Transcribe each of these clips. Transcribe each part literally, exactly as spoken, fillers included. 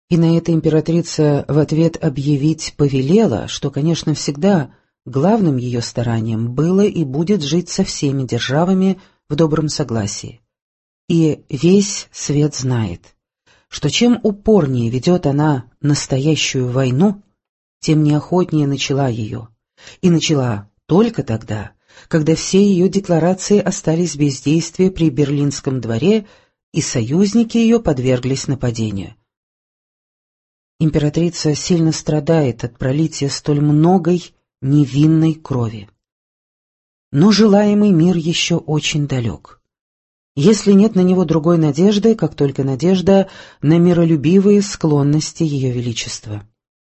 И на это императрица в ответ объявить повелела, что, конечно, всегда главным ее старанием было и будет жить со всеми державами в добром согласии. И весь свет знает, что чем упорнее ведет она настоящую войну, тем неохотнее начала ее. И начала только тогда, когда все ее декларации остались без действия при Берлинском дворе, и союзники ее подверглись нападению. Императрица сильно страдает от пролития столь многой невинной крови. Но желаемый мир еще очень далек. Если нет на него другой надежды, как только надежда на миролюбивые склонности Ее Величества.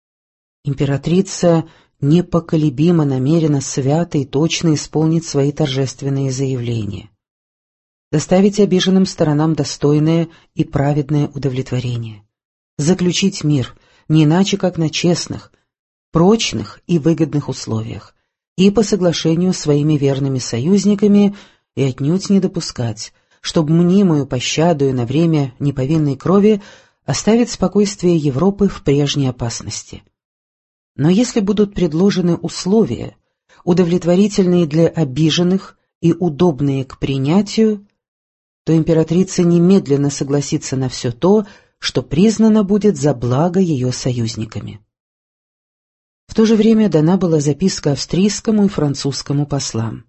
Императрица непоколебимо намерена свято и точно исполнить свои торжественные заявления, доставить обиженным сторонам достойное и праведное удовлетворение, заключить мир не иначе, как на честных, прочных и выгодных условиях, и по соглашению с своими верными союзниками, и отнюдь не допускать, чтобы мнимую пощаду и на время неповинной крови оставить спокойствие Европы в прежней опасности. Но если будут предложены условия, удовлетворительные для обиженных и удобные к принятию, то императрица немедленно согласится на все то, что признано будет за благо ее союзниками. В то же время дана была записка австрийскому и французскому послам.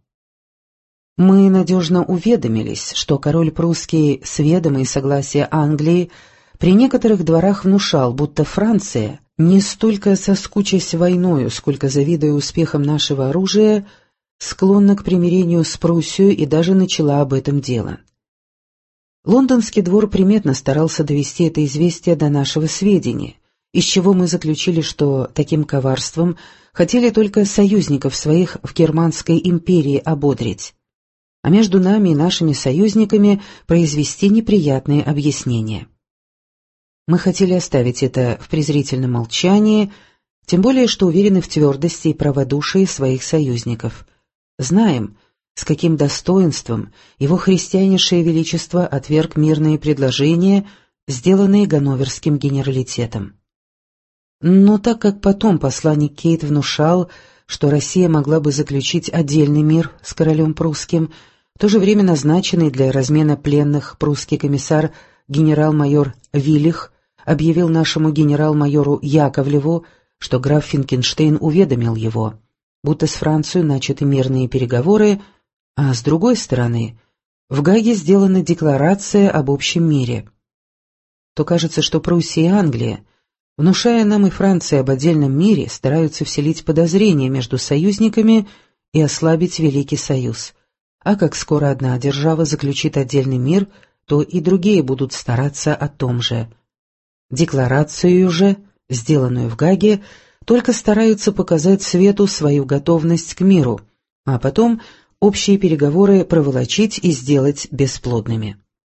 Мы надежно уведомились, что король прусский с ведома и согласия Англии при некоторых дворах внушал, будто Франция, не столько соскучась войною, сколько завидуя успехам нашего оружия, склонна к примирению с Пруссией и даже начала об этом дело. Лондонский двор приметно старался довести это известие до нашего сведения, из чего мы заключили, что таким коварством хотели только союзников своих в Германской империи ободрить, а между нами и нашими союзниками произвести неприятные объяснения. Мы хотели оставить это в презрительном молчании, тем более что уверены в твердости и праводушии своих союзников. Знаем, с каким достоинством его христианнейшее величество отверг мирные предложения, сделанные ганноверским генералитетом. Но так как потом посланник Кейт внушал, что Россия могла бы заключить отдельный мир с королем прусским, в то же время назначенный для размена пленных прусский комиссар генерал-майор Виллих объявил нашему генерал-майору Яковлеву, что граф Финкенштейн уведомил его, будто с Францией начаты мирные переговоры, а с другой стороны, в Гааге сделана декларация об общем мире. То кажется, что Пруссия и Англия, внушая нам и Франция об отдельном мире, стараются вселить подозрения между союзниками и ослабить Великий Союз. А как скоро одна держава заключит отдельный мир, то и другие будут стараться о том же. Декларацию же, сделанную в Гааге, только стараются показать свету свою готовность к миру, а потом общие переговоры проволочить и сделать бесплодными.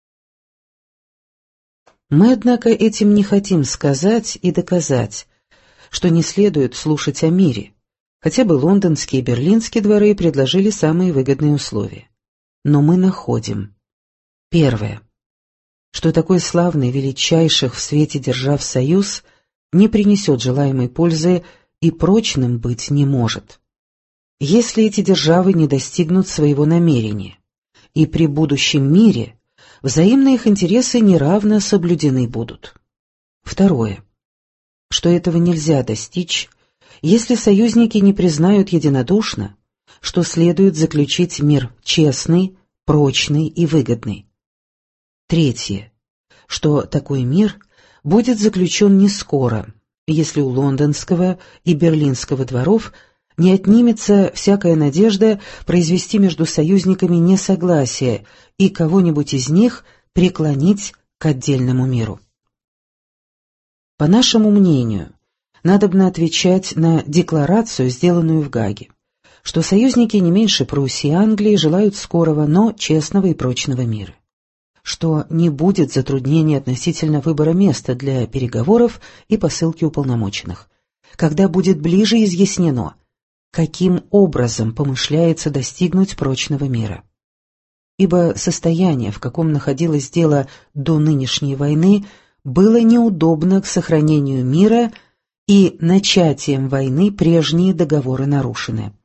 Мы, однако, этим не хотим сказать и доказать, что не следует слушать о мире, хотя бы лондонские и берлинские дворы предложили самые выгодные условия. Но мы находим. Первое. Что такой славный, величайших в свете держав союз не принесет желаемой пользы и прочным быть не может, если эти державы не достигнут своего намерения, и при будущем мире взаимные их интересы неравно соблюдены будут. Второе. Что этого нельзя достичь, если союзники не признают единодушно, что следует заключить мир честный, прочный и выгодный. Третье. Что такой мир будет заключен не скоро, если у лондонского и берлинского дворов не отнимется всякая надежда произвести между союзниками несогласие и кого-нибудь из них преклонить к отдельному миру. По нашему мнению, надобно отвечать на декларацию, сделанную в Гааге, что союзники не меньше Пруссии и Англии желают скорого, но честного и прочного мира, что не будет затруднений относительно выбора места для переговоров и посылки уполномоченных, когда будет ближе изъяснено, каким образом помышляется достигнуть прочного мира. Ибо состояние, в каком находилось дело до нынешней войны, было неудобно к сохранению мира, и начатием войны прежние договоры нарушены.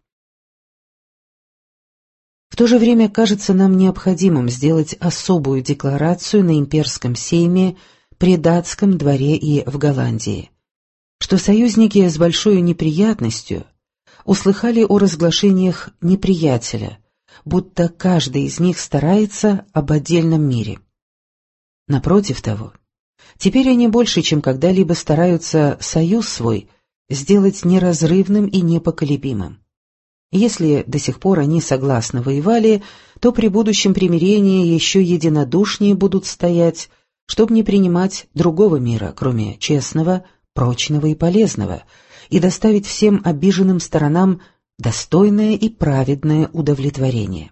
В то же время кажется нам необходимым сделать особую декларацию на имперском сейме, при датском дворе и в Голландии, что союзники с большой неприятностью услыхали о разглашениях неприятеля, будто каждый из них старается об отдельном мире. Напротив того, теперь они больше, чем когда-либо стараются союз свой сделать неразрывным и непоколебимым. Если до сих пор они согласно воевали, то при будущем примирении еще единодушнее будут стоять, чтобы не принимать другого мира, кроме честного, прочного и полезного, и доставить всем обиженным сторонам достойное и праведное удовлетворение.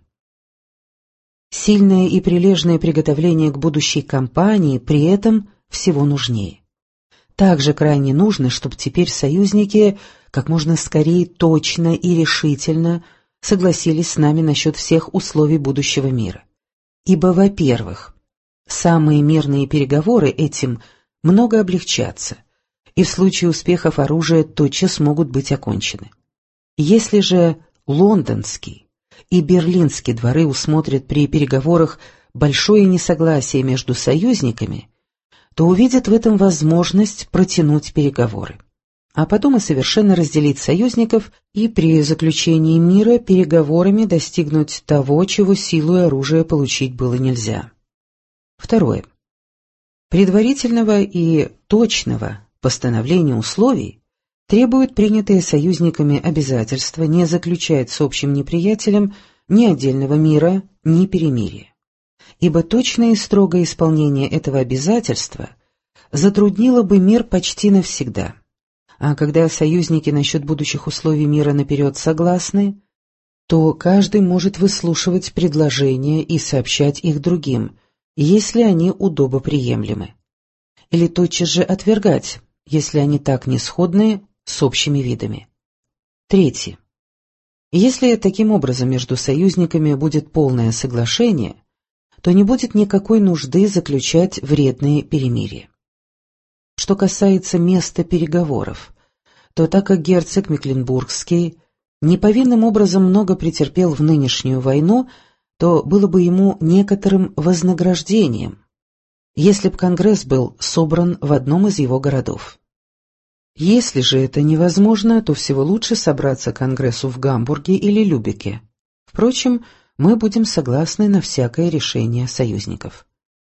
Сильное и прилежное приготовление к будущей кампании при этом всего нужнее. Также крайне нужно, чтобы теперь союзники как можно скорее точно и решительно согласились с нами насчет всех условий будущего мира. Ибо, во-первых, самые мирные переговоры этим много облегчатся, и в случае успехов оружия тотчас могут быть окончены. Если же лондонский и берлинский дворы усмотрят при переговорах большое несогласие между союзниками, то увидят в этом возможность протянуть переговоры, а потом и совершенно разделить союзников и при заключении мира переговорами достигнуть того, чего силой оружия получить было нельзя. Второе. Предварительного и точного постановления условий требует принятые союзниками обязательства не заключать с общим неприятелем ни отдельного мира, ни перемирия. Ибо точное и строгое исполнение этого обязательства затруднило бы мир почти навсегда. А когда союзники насчет будущих условий мира наперед согласны, то каждый может выслушивать предложения и сообщать их другим, если они удобоприемлемы, или тотчас же отвергать, если они так не сходны с общими видами. Третье. Если таким образом между союзниками будет полное соглашение, то не будет никакой нужды заключать вредные перемирия. Что касается места переговоров, то так как герцог Мекленбургский неповинным образом много претерпел в нынешнюю войну, то было бы ему некоторым вознаграждением, если б Конгресс был собран в одном из его городов. Если же это невозможно, то всего лучше собраться к Конгрессу в Гамбурге или Любеке. Впрочем, мы будем согласны на всякое решение союзников.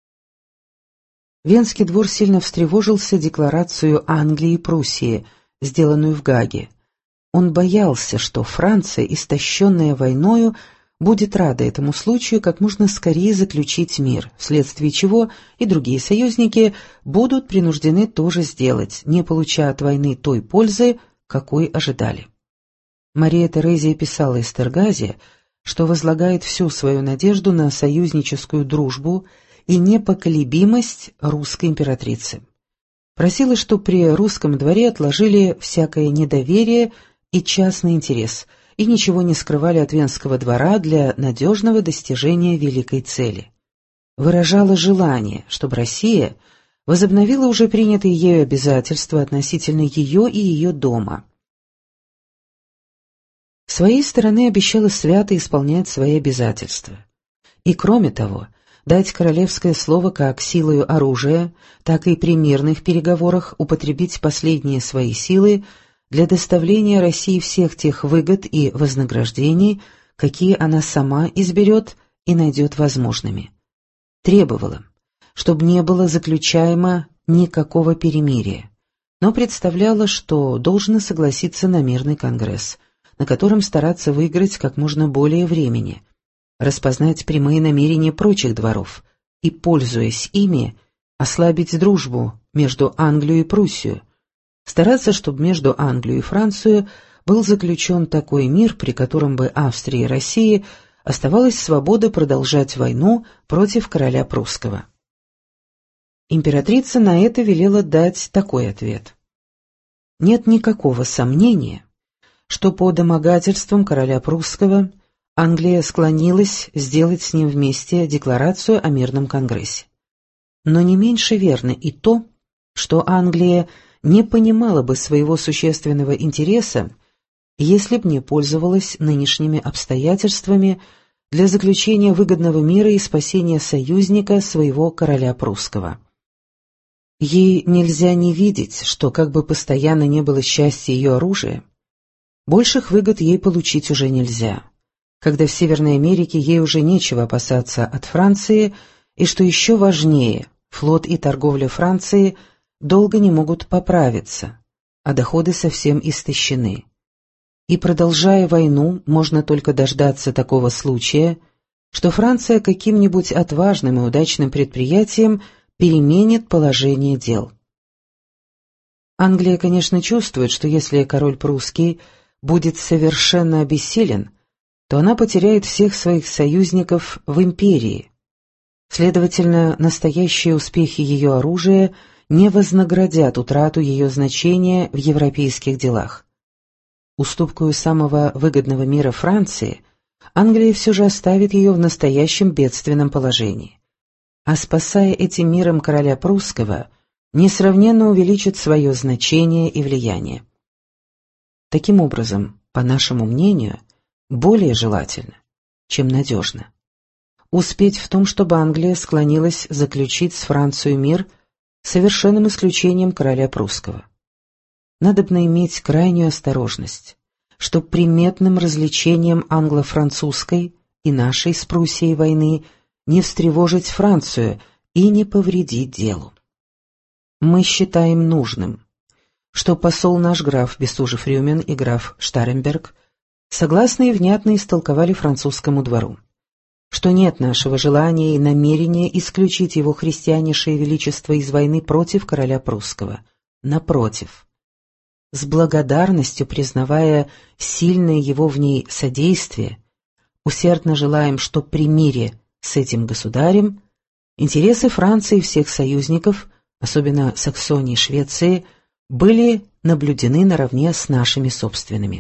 Венский двор сильно встревожился декларацию Англии и Пруссии, сделанную в Гааге. Он боялся, что Франция, истощенная войною, будет рада этому случаю как можно скорее заключить мир, вследствие чего и другие союзники будут принуждены тоже сделать, не получая от войны той пользы, какой ожидали. Мария Терезия писала Эстергазе, что возлагает всю свою надежду на союзническую дружбу и непоколебимость русской императрицы. Просила, что при русском дворе отложили всякое недоверие и частный интерес, и ничего не скрывали от Венского двора для надежного достижения великой цели. Выражала желание, чтобы Россия возобновила уже принятые ею обязательства относительно ее и ее дома. С своей стороны обещала свято исполнять свои обязательства. И кроме того, дать королевское слово как силою оружия, так и при мирных переговорах употребить последние свои силы для доставления России всех тех выгод и вознаграждений, какие она сама изберет и найдет возможными. Требовала, чтобы не было заключаемо никакого перемирия, но представляла, что должно согласиться на мирный конгресс, на котором стараться выиграть как можно более времени, распознать прямые намерения прочих дворов и, пользуясь ими, ослабить дружбу между Англией и Пруссией, стараться, чтобы между Англией и Францией был заключен такой мир, при котором бы Австрии и России оставалась свобода продолжать войну против короля прусского. Императрица на это велела дать такой ответ. Нет никакого сомнения, что по домогательствам короля прусского Англия склонилась сделать с ним вместе декларацию о мирном конгрессе. Но не меньше верно и то, что Англия не понимала бы своего существенного интереса, если б не пользовалась нынешними обстоятельствами для заключения выгодного мира и спасения союзника своего короля прусского. Ей нельзя не видеть, что, как бы постоянно не было счастья ее оружия, больших выгод ей получить уже нельзя, когда в Северной Америке ей уже нечего опасаться от Франции, и, что еще важнее, флот и торговля Франции долго не могут поправиться, а доходы совсем истощены. И, продолжая войну, можно только дождаться такого случая, что Франция каким-нибудь отважным и удачным предприятием переменит положение дел. Англия, конечно, чувствует, что если король прусский будет совершенно обессилен, то она потеряет всех своих союзников в империи. Следовательно, настоящие успехи ее оружия не вознаградят утрату ее значения в европейских делах. Уступкою самого выгодного мира Франции, Англия все же оставит ее в настоящем бедственном положении. А спасая этим миром короля прусского, несравненно увеличит свое значение и влияние. Таким образом, по нашему мнению, более желательно, чем надежно, успеть в том, чтобы Англия склонилась заключить с Францией мир с совершенным исключением короля прусского. Надобно иметь крайнюю осторожность, чтоб приметным развлечением англо-французской и нашей с Пруссией войны не встревожить Францию и не повредить делу. Мы считаем нужным, что посол наш граф Бестужев-Рюмин и граф Штаренберг согласно и внятно истолковали французскому двору, что нет нашего желания и намерения исключить его христианнейшее величество из войны против короля прусского. Напротив, с благодарностью признавая сильное его в ней содействие, усердно желаем, что при мире с этим государем интересы Франции и всех союзников, особенно Саксонии и Швеции, были наблюдены наравне с нашими собственными.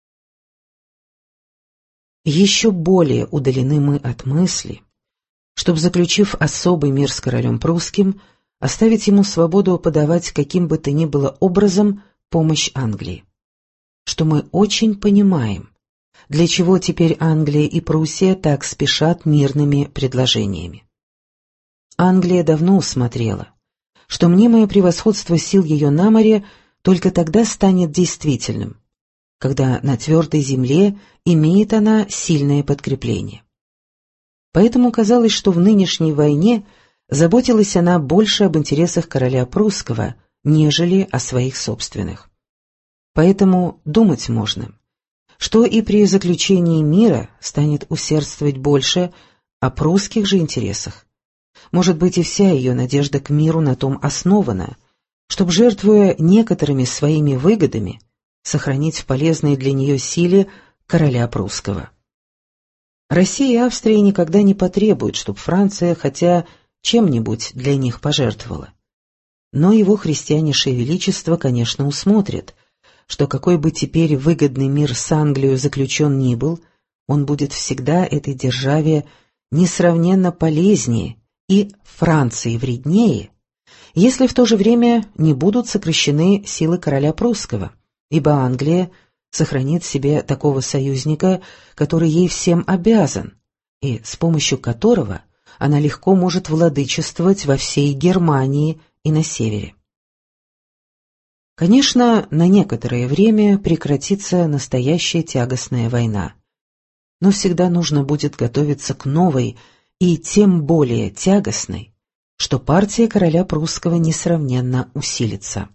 Еще более удалены мы от мысли, чтобы, заключив особый мир с королем прусским, оставить ему свободу подавать каким бы то ни было образом помощь Англии. Что мы очень понимаем, для чего теперь Англия и Пруссия так спешат мирными предложениями. Англия давно усмотрела, что мнимое превосходство сил ее на море только тогда станет действительным, когда на твердой земле имеет она сильное подкрепление. Поэтому казалось, что в нынешней войне заботилась она больше об интересах короля прусского, нежели о своих собственных. Поэтому думать можно, что и при заключении мира станет усердствовать больше о прусских же интересах. Может быть, и вся ее надежда к миру на том основана, чтобы, жертвуя некоторыми своими выгодами, сохранить в полезной для нее силе короля прусского. Россия и Австрия никогда не потребуют, чтобы Франция хотя чем-нибудь для них пожертвовала. Но его христианейшее величество, конечно, усмотрит, что какой бы теперь выгодный мир с Англией заключен ни был, он будет всегда этой державе несравненно полезнее и Франции вреднее, если в то же время не будут сокращены силы короля прусского, ибо Англия сохранит себе такого союзника, который ей всем обязан, и с помощью которого она легко может владычествовать во всей Германии и на севере. Конечно, на некоторое время прекратится настоящая тягостная война, но всегда нужно будет готовиться к новой и тем более тягостной, что партия короля прусского несравненно усилится.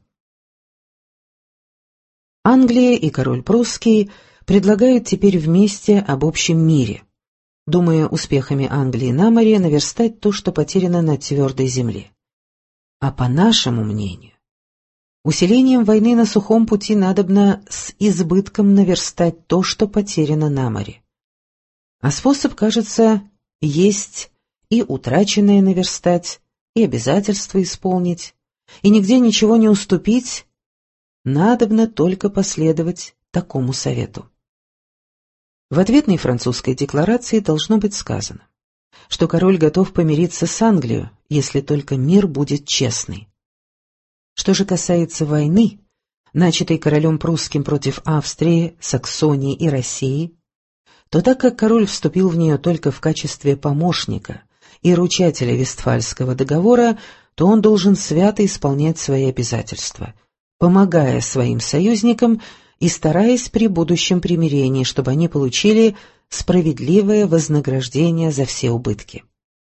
Англия и король прусский предлагают теперь вместе об общем мире, думая успехами Англии на море наверстать то, что потеряно на твердой земле. А по нашему мнению, усилением войны на сухом пути надобно с избытком наверстать то, что потеряно на море. А способ, кажется, есть и утраченное наверстать, и обязательства исполнить, и нигде ничего не уступить, надобно только последовать такому совету. В ответной французской декларации должно быть сказано, что король готов помириться с Англией, если только мир будет честный. Что же касается войны, начатой королем прусским против Австрии, Саксонии и России, то так как король вступил в нее только в качестве помощника и ручателя Вестфальского договора, то он должен свято исполнять свои обязательства, помогая своим союзникам и стараясь при будущем примирении, чтобы они получили справедливое вознаграждение за все убытки.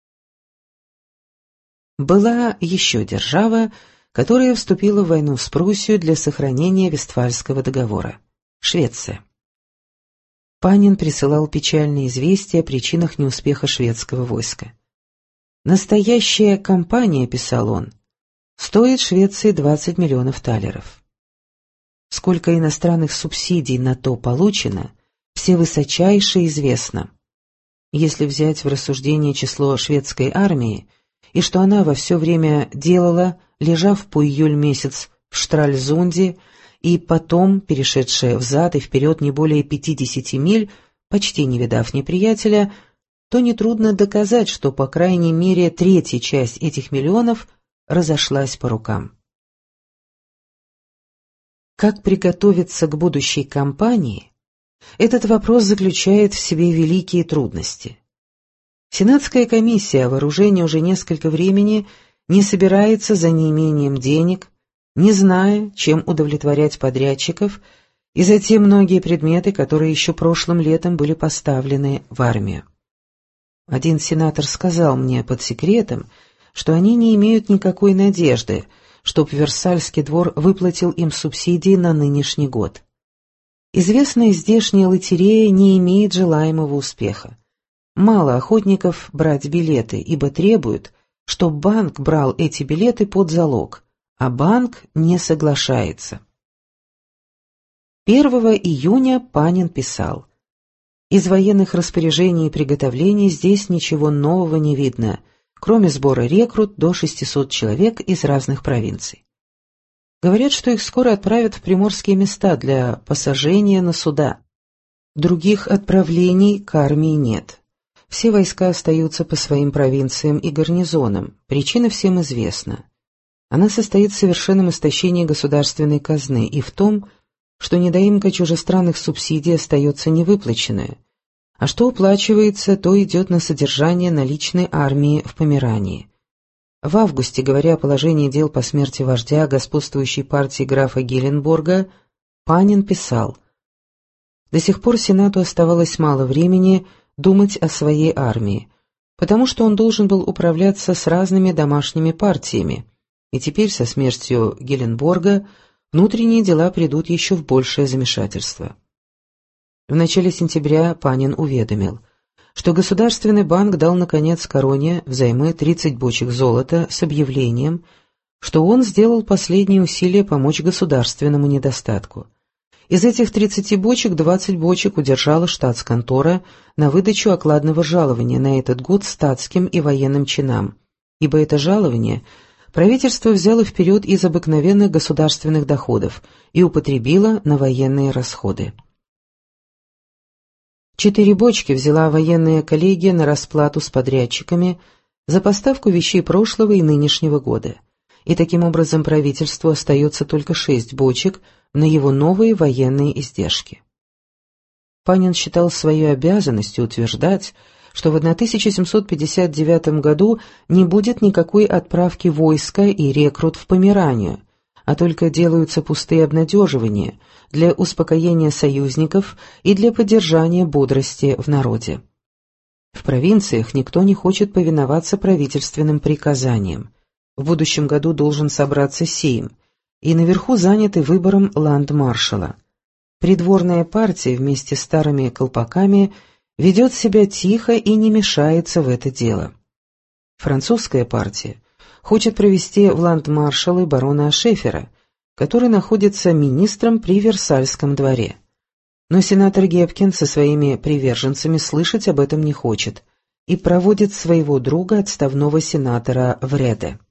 Была еще держава, которая вступила в войну с Пруссией для сохранения Вестфальского договора – Швеция. Панин присылал печальные известия о причинах неуспеха шведского войска. «Настоящая кампания», — писал он, — «стоит Швеции двадцать миллионов талеров. Сколько иностранных субсидий на то получено, все высочайше известно. Если взять в рассуждение число шведской армии, и что она во все время делала, лежав по июль месяц в Штральзунде, и потом, перешедшая взад и вперед не более пятидесяти миль, почти не видав неприятеля, то нетрудно доказать, что по крайней мере третья часть этих миллионов разошлась по рукам. Как приготовиться к будущей кампании, этот вопрос заключает в себе великие трудности. Сенатская комиссия о вооружении уже несколько времени не собирается за неимением денег, не зная, чем удовлетворять подрядчиков, и за те многие предметы, которые еще прошлым летом были поставлены в армию. Один сенатор сказал мне под секретом, что они не имеют никакой надежды, чтоб Версальский двор выплатил им субсидии на нынешний год. Известная здешняя лотерея не имеет желаемого успеха. Мало охотников брать билеты, ибо требуют, чтоб банк брал эти билеты под залог, а банк не соглашается. первого июня Панин писал: «Из военных распоряжений и приготовлений здесь ничего нового не видно, кроме сбора рекрут до шестисот человек из разных провинций. Говорят, что их скоро отправят в приморские места для посажения на суда. Других отправлений к армии нет. Все войска остаются по своим провинциям и гарнизонам. Причина всем известна. Она состоит в совершенном истощении государственной казны и в том, что недоимка чужестранных субсидий остается невыплаченная, а что уплачивается, то идет на содержание наличной армии в Померании. В августе, говоря о положении дел по смерти вождя господствующей партии графа Геленборга, Панин писал: «До сих пор Сенату оставалось мало времени думать о своей армии, потому что он должен был управляться с разными домашними партиями, и теперь со смертью Геленборга внутренние дела придут еще в большее замешательство». В начале сентября Панин уведомил, что Государственный банк дал, наконец, короне взаймы тридцать бочек золота с объявлением, что он сделал последние усилия помочь государственному недостатку. Из этих тридцати бочек двадцать бочек удержала штатсконтора на выдачу окладного жалования на этот год статским и военным чинам, ибо это жалование правительство взяло вперед из обыкновенных государственных доходов и употребило на военные расходы. Четыре бочки взяла военная коллегия на расплату с подрядчиками за поставку вещей прошлого и нынешнего года, и таким образом правительству остается только шесть бочек на его новые военные издержки. Панин считал своей обязанностью утверждать, что в тысяча семьсот пятьдесят девятом году не будет никакой отправки войска и рекрут в Померанию, а только делаются пустые обнадеживания для успокоения союзников и для поддержания бодрости в народе. В провинциях никто не хочет повиноваться правительственным приказаниям. В будущем году должен собраться сейм, и наверху заняты выбором ландмаршала. Придворная партия вместе с старыми колпаками ведет себя тихо и не мешается в это дело. Французская партия хочет провести в ландмаршалы барона Шефера, который находится министром при Версальском дворе. Но сенатор Гепкин со своими приверженцами слышать об этом не хочет и проводит своего друга, отставного сенатора Вреде.